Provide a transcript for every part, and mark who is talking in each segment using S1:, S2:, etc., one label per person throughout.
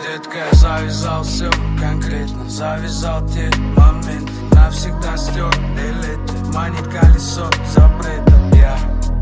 S1: Детка, я завязал все, конкретно завязал те моменты. Навсегда стер элиты, манит колесо запрета. Я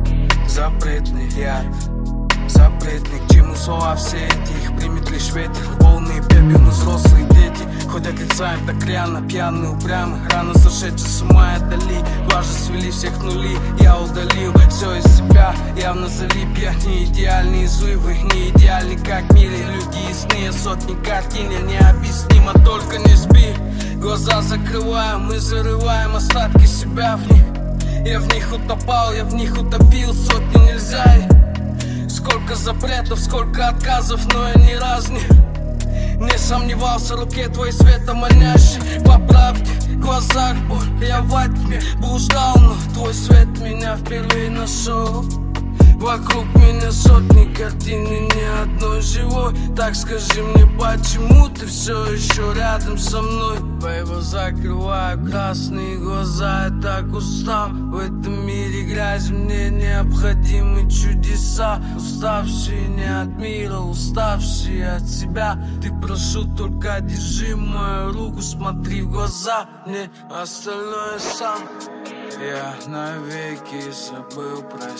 S1: запретный яд, запретный, к чему слова все эти. Их примет лишь ветер, полные пепел, мы взрослые дети. Хоть отрицаем так рьяно, пьяные, упрямы, рано сошедшие с ума отдали. Важно свели всех нули, я удалил все из себя, явно залип. Я не идеальный, злывый, не идеальный, как в мире. Люди ясные, сотни картин, я необъяснимо, только не спи. Глаза закрываем, мы зарываем остатки себя в них. Я в них утопал, я в них утопил, сотни нельзя. Сколько запретов, сколько отказов, но я ни разу не сомневался, руке твой светоманящий. По правде, в глазах боль, я во тьме блуждал, но твой свет меня впервые нашел. Вокруг меня сотни картин и ни одной живой. Так скажи мне, почему ты все еще рядом со мной? Бэйба, закрываю красные глаза, я так устал. В этом мире грязи, мне необходимы чудеса. Уставшие не от мира, уставшие от себя. Ты, прошу, только держи мою руку, смотри в глаза мне, остальное сам. Я навеки забыл про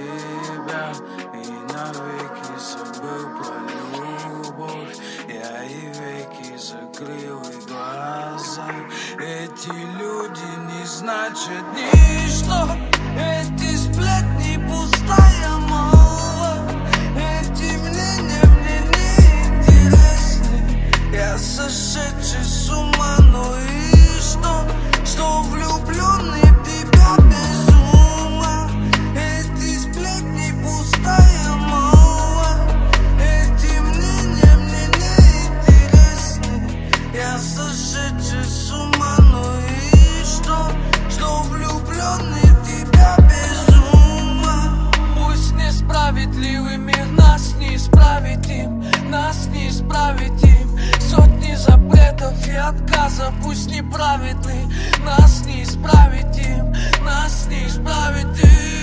S1: себя и навеки забыл про любовь. Я и веки закрыл, и глаза. Эти люди не значат ничто. Эти сплетни пустая мало. Эти мнения мне не интересны. Я сошедший с ума, ну и что? Что влюбленный в тебя без ума. Эти сплетни пустая мало. Эти мнения мне не интересны. Я сошедший с ума, ну и что? Что влюбленный в тебя без ума. Пусть несправедливый мир, нас не исправить им, нас не исправить им. Сотни запретов и отказов, пусть неправедны, нас не исправить им, нас не исправить им.